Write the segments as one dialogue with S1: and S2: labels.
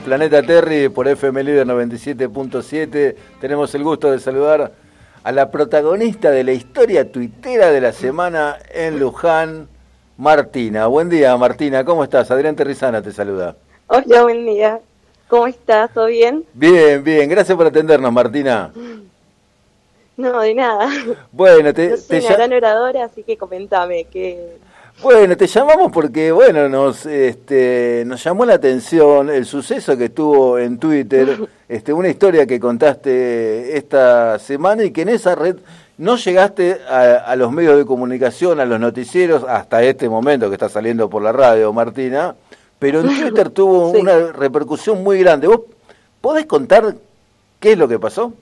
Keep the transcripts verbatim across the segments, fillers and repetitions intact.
S1: Planeta Terry por F M Líder noventa y siete punto siete. Tenemos el gusto de saludar a la protagonista de la historia tuitera de la semana en Luján, Martina. Buen día, Martina, ¿cómo estás? Adrián Terrizana te saluda.
S2: Hola, buen día. ¿Cómo estás? ¿Todo bien?
S1: Bien, bien, gracias por atendernos, Martina.
S2: No, de nada.
S1: Bueno, te,
S2: no soy
S1: te
S2: una gran oradora, así que comentame que...
S1: Bueno, te llamamos porque, bueno, nos este, nos llamó la atención el suceso que tuvo en Twitter, este, una historia que contaste esta semana y que en esa red no llegaste a, a los medios de comunicación, a los noticieros, hasta este momento que está saliendo por la radio, Martina, pero en Twitter tuvo sí. una repercusión muy grande. ¿Vos podés contar qué es lo que pasó?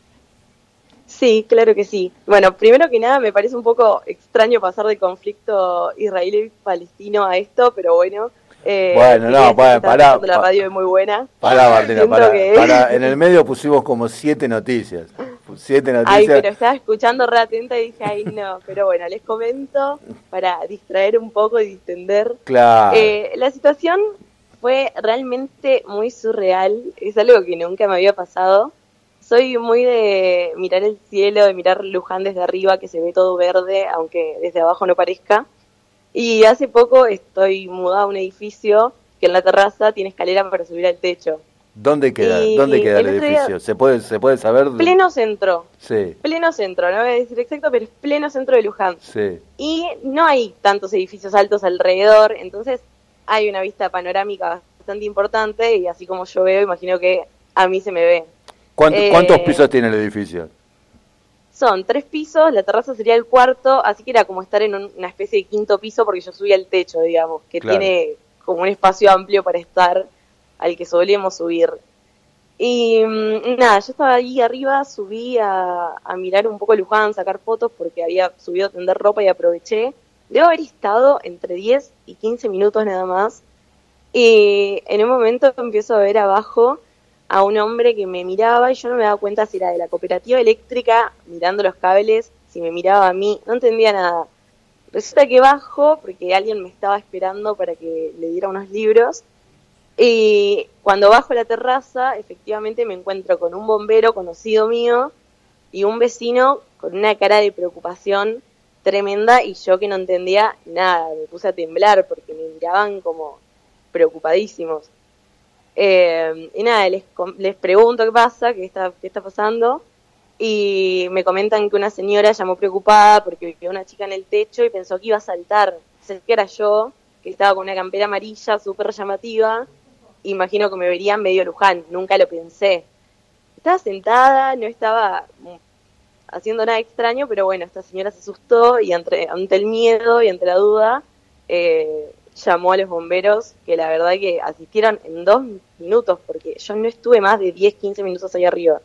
S2: Sí, claro que sí. Bueno, primero que nada me parece un poco extraño pasar del conflicto israelí-palestino a esto, pero bueno. Eh,
S1: bueno, no, para, para,
S2: la radio es muy buena.
S1: Para, Martina, para, que... para, en el medio pusimos como siete noticias. Siete noticias.
S2: Ay, pero estaba escuchando re atenta y dije, ay, no, pero bueno, les comento para distraer un poco y distender.
S1: Claro.
S2: Eh, la situación fue realmente muy surreal, es algo que nunca me había pasado. Soy muy de mirar el cielo, de mirar Luján desde arriba, que se ve todo verde, aunque desde abajo no parezca. Y hace poco estoy mudada a un edificio que en la terraza tiene escalera para subir al techo.
S1: ¿Dónde queda? Y ¿Dónde queda el, el edificio? Día, ¿Se puede se puede saber?
S2: Pleno centro.
S1: Sí.
S2: Pleno centro, no voy a decir exacto, pero es pleno centro de Luján.
S1: Sí.
S2: Y no hay tantos edificios altos alrededor, entonces hay una vista panorámica bastante importante y así como yo veo, imagino que a mí se me ve.
S1: ¿Cuánto, eh, ¿Cuántos pisos tiene el edificio?
S2: Son tres pisos, la terraza sería el cuarto, así que era como estar en un, una especie de quinto piso porque yo subí al techo, digamos, que claro. tiene como un espacio amplio para estar al que solemos subir. Y mmm, nada, yo estaba ahí arriba, subí a, a mirar un poco Luján, sacar fotos porque había subido a tender ropa y aproveché. Debo haber estado entre diez y quince minutos nada más. Y en un momento empiezo a ver abajo a un hombre que me miraba y yo no me daba cuenta si era de la cooperativa eléctrica, mirando los cables, si me miraba a mí, no entendía nada. Resulta que bajo, porque alguien me estaba esperando para que le diera unos libros, y cuando bajo a la terraza, efectivamente me encuentro con un bombero conocido mío y un vecino con una cara de preocupación tremenda, y yo que no entendía nada, me puse a temblar porque me miraban como preocupadísimos. Eh, y nada, les, les pregunto qué pasa, qué está, qué está pasando, y me comentan que una señora llamó preocupada porque vio una chica en el techo y pensó que iba a saltar. Pensé que era yo, que estaba con una campera amarilla súper llamativa. Imagino que me verían medio Luján, nunca lo pensé. Estaba sentada, no estaba haciendo nada extraño, pero bueno, esta señora se asustó y ante, ante el miedo y ante la duda, eh, llamó a los bomberos, que la verdad que asistieron en dos minutos, porque yo no estuve más de diez, quince minutos ahí arriba.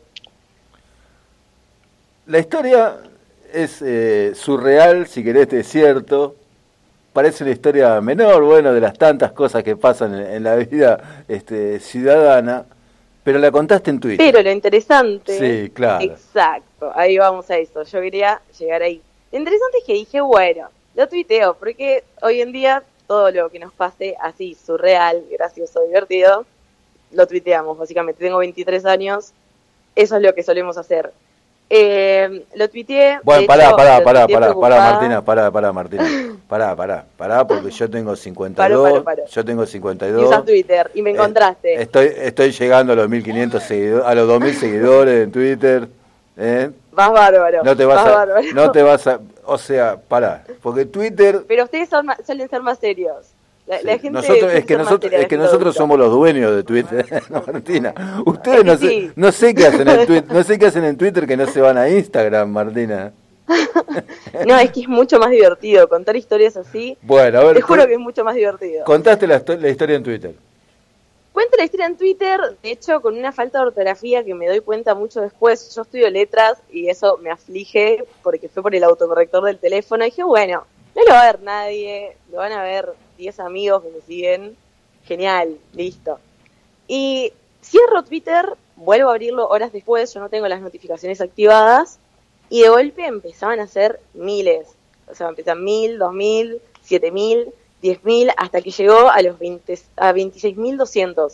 S1: La historia es eh, surreal, si querés, es cierto. Parece una historia menor, bueno, de las tantas cosas que pasan en, en la vida este, ciudadana, pero la contaste en Twitter.
S2: Pero lo interesante...
S1: Sí, claro.
S2: Exacto, ahí vamos a eso, yo quería llegar ahí. Lo interesante es que dije, bueno, lo tuiteo, porque hoy en día todo lo que nos pase así, surreal, gracioso, divertido, lo tuiteamos, básicamente. Tengo veintitrés años, eso es lo que solemos hacer. Eh, lo tuiteé...
S1: Bueno, pará, hecho, pará, pará, pará, pará, Martina, pará, pará, Martina. Pará, pará, pará, porque yo tengo cincuenta y dos, paro, paro, paro. yo tengo cincuenta y dos.
S2: Y usas Twitter, y me encontraste.
S1: Eh, estoy, estoy llegando a los mil quinientos seguidores, a los dos mil seguidores en Twitter. ¿Eh?
S2: Vas bárbaro.
S1: No te vas,
S2: vas
S1: a,
S2: bárbaro.
S1: No te vas a... O sea, pará, porque Twitter...
S2: Pero ustedes son, suelen ser más serios. La,
S1: sí.
S2: la gente
S1: nosotros, es que nosotros, es que nosotros somos los dueños de Twitter, no, Martina. Ustedes no, sí. sé, no sé qué hacen en Twitter, no sé qué hacen en Twitter que no se van a Instagram, Martina.
S2: No, es que es mucho más divertido contar historias así.
S1: Bueno, a ver,
S2: te juro que es mucho más divertido.
S1: Contaste la, la historia en Twitter.
S2: Cuento la historia en Twitter, de hecho, con una falta de ortografía que me doy cuenta mucho después. Yo estudio letras y eso me aflige porque fue por el autocorrector del teléfono. Y dije, bueno, no lo va a ver nadie, lo van a ver diez amigos que me siguen. Genial, listo. Y cierro Twitter, vuelvo a abrirlo horas después, yo no tengo las notificaciones activadas, y de golpe empezaban a ser miles. O sea, empiezan mil, dos mil, siete mil, diez mil, hasta que llegó a los veinte, a veintiséis mil doscientos.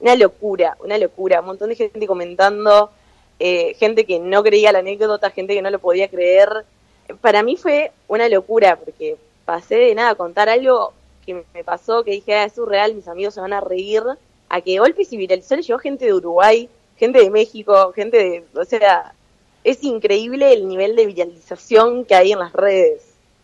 S2: una locura, una locura, un montón de gente comentando, eh, gente que no creía la anécdota, gente que no lo podía creer. Para mí fue una locura, porque pasé de nada a contar algo que me pasó, que dije, ah, es surreal, mis amigos se van a reír, a que de golpe se viralizó, le llegó gente de Uruguay, gente de México, gente de, o sea, es increíble el nivel de viralización que hay en las redes.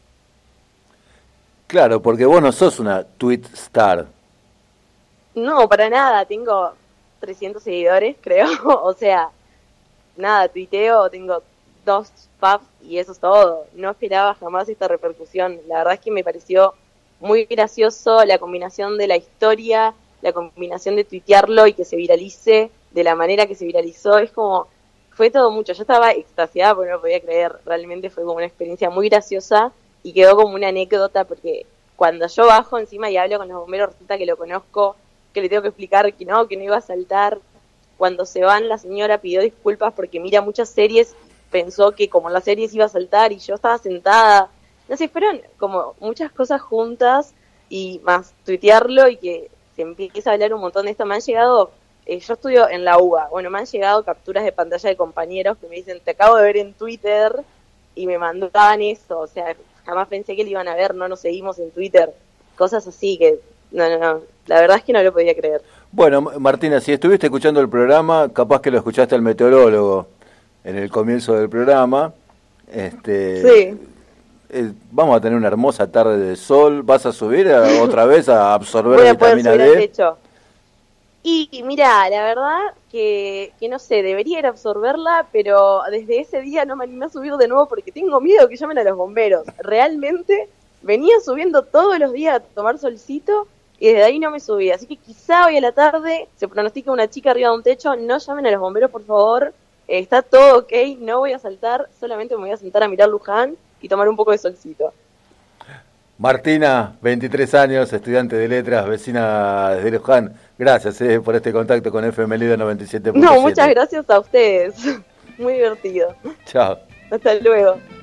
S1: Claro, porque vos no sos una tweet star.
S2: No, para nada, tengo trescientos seguidores, creo, o sea, nada, tuiteo, tengo dos pubs y eso es todo. No esperaba jamás esta repercusión. La verdad es que me pareció muy gracioso la combinación de la historia, la combinación de tuitearlo y que se viralice de la manera que se viralizó. Es como, fue todo mucho. Yo estaba extasiada porque no lo podía creer. Realmente fue como una experiencia muy graciosa y quedó como una anécdota porque cuando yo bajo encima y hablo con los bomberos, resulta que lo conozco, que le tengo que explicar que no, que no iba a saltar. Cuando se van, la señora pidió disculpas porque mira muchas series, pensó que como las series iba a saltar y yo estaba sentada. No sé, fueron como muchas cosas juntas y más tuitearlo y que se empieza a hablar un montón de esto. Me han llegado, eh, yo estudio en la U B A, bueno, me han llegado capturas de pantalla de compañeros que me dicen, te acabo de ver en Twitter, y me mandaban eso, o sea, jamás pensé que lo iban a ver, no nos seguimos en Twitter, cosas así que, no, no, no, la verdad es que no lo podía creer.
S1: Bueno, Martina, si estuviste escuchando el programa, capaz que lo escuchaste al meteorólogo en el comienzo del programa. Este,
S2: sí.
S1: Eh, vamos a tener una hermosa tarde de sol. ¿Vas a subir a, otra vez a absorber
S2: Voy a
S1: vitamina
S2: poder subir
S1: D?
S2: al techo. Y, y mira, la verdad que, que no sé, debería ir a absorberla, pero desde ese día no me animé a subir de nuevo porque tengo miedo que llamen a los bomberos. Realmente venía subiendo todos los días a tomar solcito y desde ahí no me subí. Así que quizá hoy a la tarde se pronostica una chica arriba de un techo. No llamen a los bomberos, por favor. Eh, está todo ok, no voy a saltar, solamente me voy a sentar a mirar Luján y tomar un poco de solcito.
S1: Martina, veintitrés años, estudiante de letras, vecina de Luján. Gracias eh, por este contacto con F M Lido noventa y siete punto siete.
S2: No, muchas gracias a ustedes. Muy divertido.
S1: Chao.
S2: Hasta luego.